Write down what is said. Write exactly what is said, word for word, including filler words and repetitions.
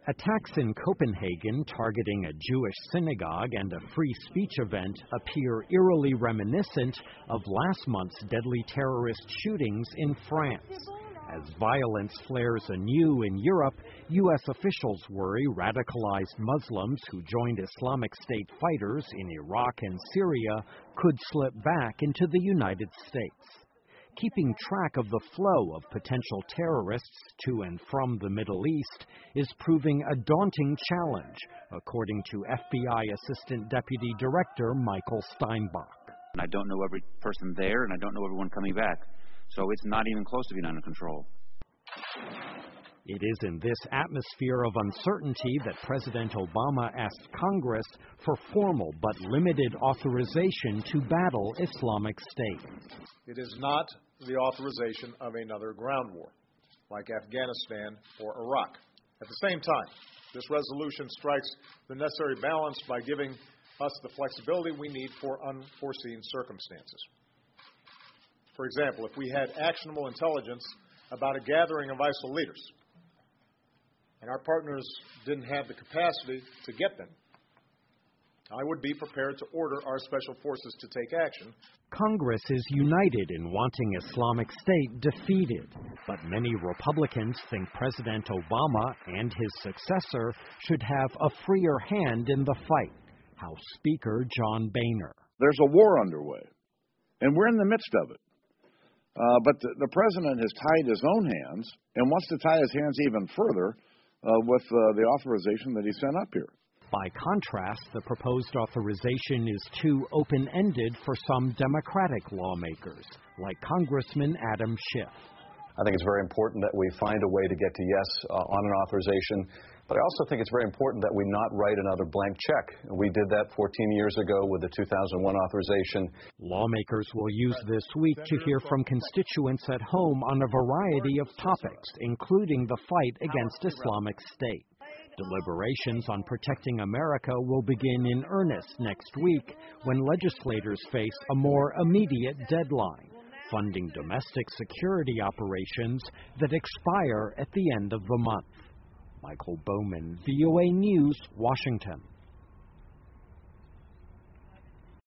Attacks in Copenhagen targeting a Jewish synagogue and a free speech event appear eerily reminiscent of last month's deadly terrorist shootings in France. As violence flares anew in Europe, U S officials worry radicalized Muslims who joined Islamic State fighters in Iraq and Syria could slip back into the United States. Keeping track of the flow of potential terrorists to and from the Middle East is proving a daunting challenge, according to F B I Assistant Deputy Director Michael Steinbach. I don't know every person there, and I don't know everyone coming back, so it's not even close to being under control. It is in this atmosphere of uncertainty that President Obama asked Congress for formal but limited authorization to battle Islamic State. It is not the authorization of another ground war, like Afghanistan or Iraq. At the same time, this resolution strikes the necessary balance by giving us the flexibility we need for unforeseen circumstances. For example, if we had actionable intelligence about a gathering of ISIL leaders, and our partners didn't have the capacity to get them, I would be prepared to order our special forces to take action. Congress is united in wanting Islamic State defeated, but many Republicans think President Obama and his successor should have a freer hand in the fight. House Speaker John Boehner. There's a war underway, and we're in the midst of it. Uh, but the, the president has tied his own hands and wants to tie his hands even further uh, with uh, the authorization that he sent up here. By contrast, the proposed authorization is too open-ended for some Democratic lawmakers, like Congressman Adam Schiff. I think it's very important that we find a way to get to yes uh, on an authorization, but I also think it's very important that we not write another blank check. We did that fourteen years ago with the two thousand one authorization. Lawmakers will use this week to hear from constituents at home on a variety of topics, including the fight against Islamic State. Deliberations on protecting America will begin in earnest next week when legislators face a more immediate deadline, funding domestic security operations that expire at the end of the month. Michael Bowman, V O A News, Washington.